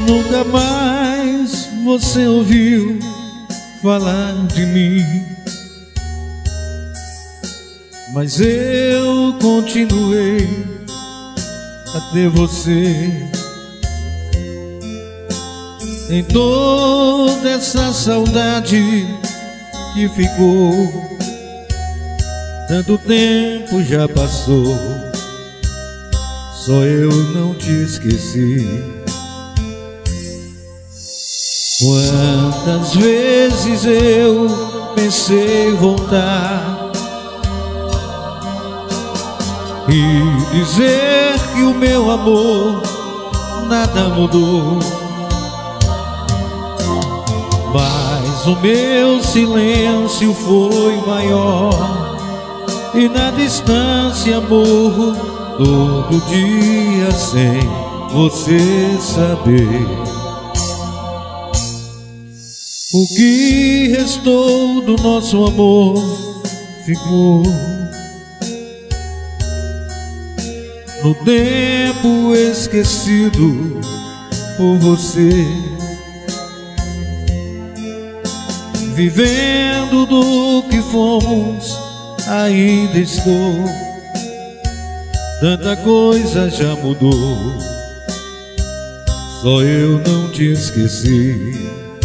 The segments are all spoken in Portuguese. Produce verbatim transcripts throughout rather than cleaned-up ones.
Nunca mais você ouviu falar de mim, mas eu continuei a ter você. Em toda essa saudade que ficou, tanto tempo já passou, só eu não te esqueci. Quantas vezes eu pensei voltar e dizer que o meu amor nada mudou, mas o meu silêncio foi maior e na distância morro todo dia sem você saber. O que restou do nosso amor ficou no tempo esquecido por você. Vivendo do que fomos, ainda estou. Tanta coisa já mudou, só eu não te esqueci.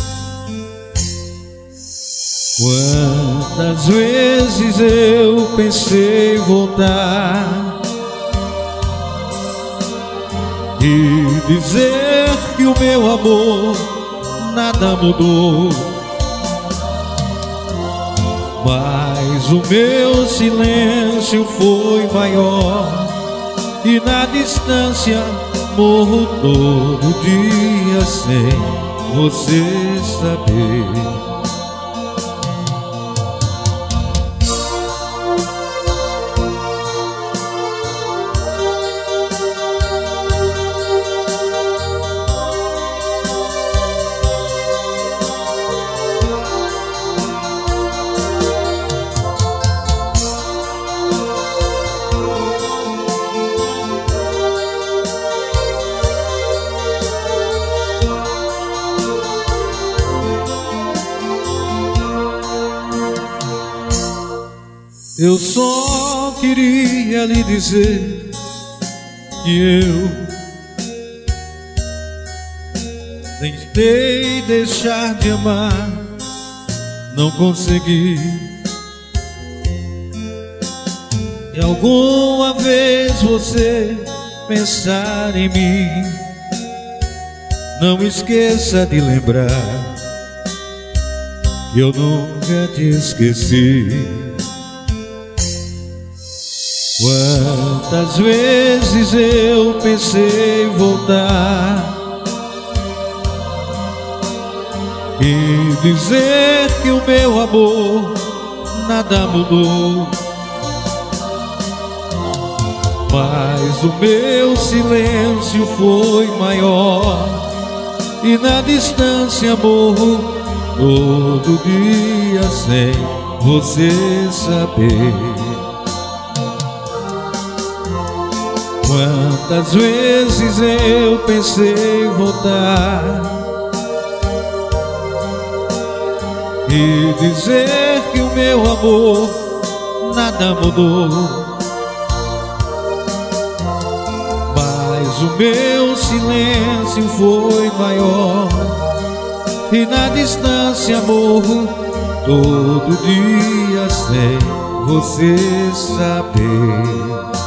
Quantas vezes eu pensei voltar e dizer que o meu amor nada mudou, mas o meu silêncio foi maior e na distância morro todo dia sem você saber. Eu só queria lhe dizer que eu tentei deixar de amar, não consegui. E alguma vez você pensar em mim, não esqueça de lembrar que eu nunca te esqueci. Quantas vezes eu pensei voltar e dizer que o meu amor nada mudou, mas o meu silêncio foi maior e na distância morro todo dia sem você saber. Quantas vezes eu pensei voltar e dizer que o meu amor nada mudou, mas o meu silêncio foi maior e na distância morro todo dia sem você saber.